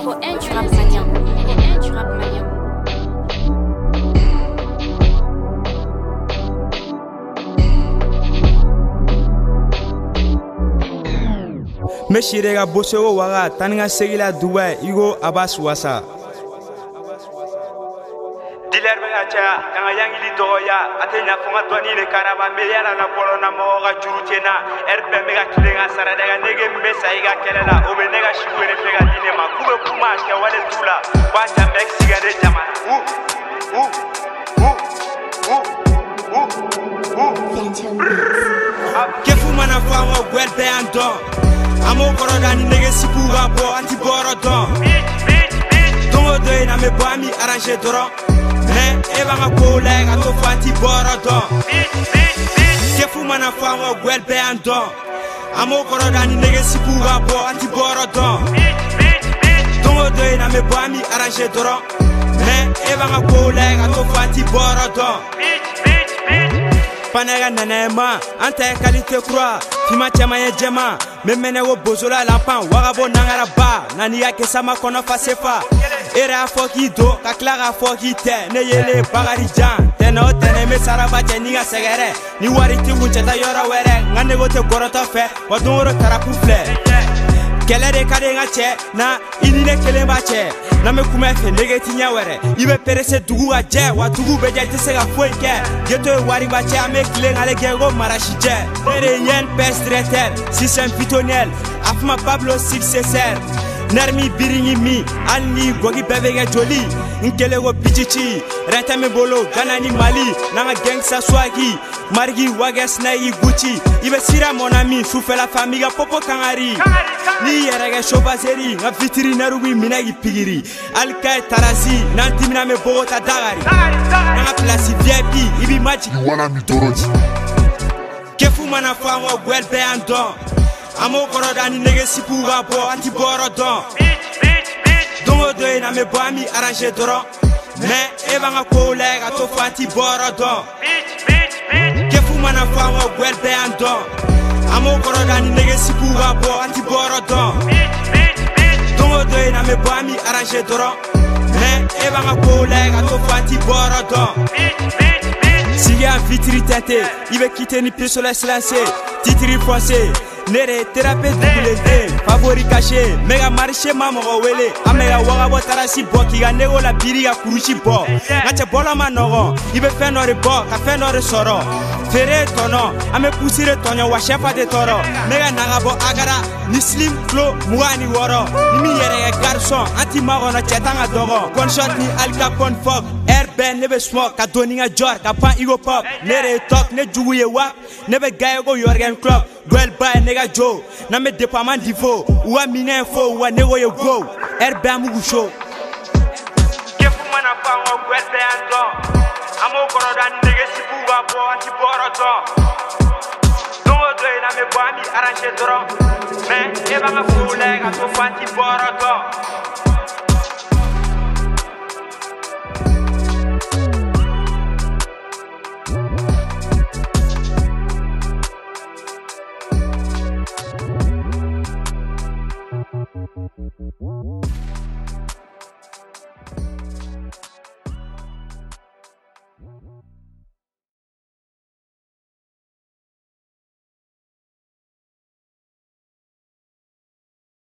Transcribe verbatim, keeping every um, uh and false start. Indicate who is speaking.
Speaker 1: un du rap malien. Niveau un du rap malien.
Speaker 2: Me shirega bosewo waga taninga segila dubai igo abas wasa diler be acha kanga yangili doya atenya fonga twani ne karaba me yala na bolo na moga jurutena rp mega kilenga sara daga nege mesa iga kelela obe nega shibwere fega dine ma kube kuma ke wale tula bacha mexiga de jama u u u u u kefu mana famo gwelbe andon amo korodani nege sipuga bo anti borodon tongo doy na me bami arranger doron mais eba nga ko lega to fanti borodon kefu mana famo gwelbe andon amo korodani nege sipuga bo anti borodon tongo doy na me bami arranger doron mais eba nga ko lega to fanti borodon Panega nanema, ante qualité croix, fima chama ye jema, memene wo bozola lampan, wagabo nangara ba, nani ya kesama kono fasefa, era foki do, kaklara foki te, ne yele bagari jan, teno tene me saraba niga segere, ni wariti wuncheta yora were, ngane gote gorota fe, wadoro tarapu fle. Kele de kade nga che, na inile kele ba che, na me kume fe negeti nya were, ibe perese dugu a je, wa dugu beja ite se ga foi ke, geto e wari ba che ame kile ngale gego marashi je, ere yen pestretel, système pitoniel, afma Pablo successeur, nermi biringi mi, alni gogi bebege joli, nkele go bichichi, renta me bolo, ganani mali, nanga gangsta swagi, margi wages na i Gucci, ibe sira mon ami, souffle la famille popo kangari. Ni yerege shobazeri nga vitiri narugi minagi pigiri alkay tarasi nanti mina me bogota dagari nga place V I P ibi magic
Speaker 3: you wanna me toroji
Speaker 2: kefu mana famo gwelbe andon amo korodani nege sipuga bo anti borodon dongo doy na me bami arranger doron mais eba nga ko lega to fanti borodon kefu mana famo gwelbe andon amo korodani nege sipuga bo anti borodon dongo doy na me bami arranger doron mais eba nga ko lega to fanti borodon sigi en vitri tete ibe kite ni pied sur la silence titri foncé nere thérapeute double D favori caché mega marché mama wele amega waga bo tarasi boki ga nego la biriga kurushi bo ngache bola manogo ibe fenore bo ka fenore soro fere tono ame pusire tonyo wa chefa de toro mega naga bo agara ni slim flow muani woro ni mi yere garçon anti mago na chetanga dogo one shot ni Al Capone fuck airben nebe smoke ka doninga jor ka pan igo pop nere talk ne juguye wa nebe gaye go Jorgen Klopp gwel bay nega jo na me déploiement divo wa mine fo wa nego ye go airben mugu show kefu mana pa ngo gwel be ando amo kono dan nege sipuga bo anti borodon dongo doy na me bami arranger doron mais eba nga fo lega to fanti borodon
Speaker 3: What?